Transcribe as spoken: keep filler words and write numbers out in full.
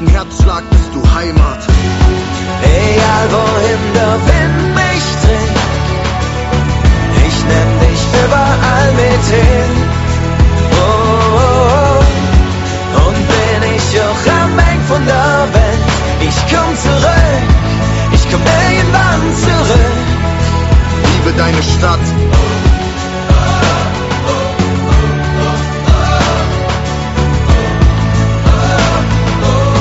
jeden Herzschlag bist du Heimat. Egal wohin der Wind mich trägt, ich nehm dich überall mit hin. Oh, oh, oh. Und bin ich auch am Ende von der Welt, ich komm zurück, ich komm irgendwann zurück. Liebe deine Stadt,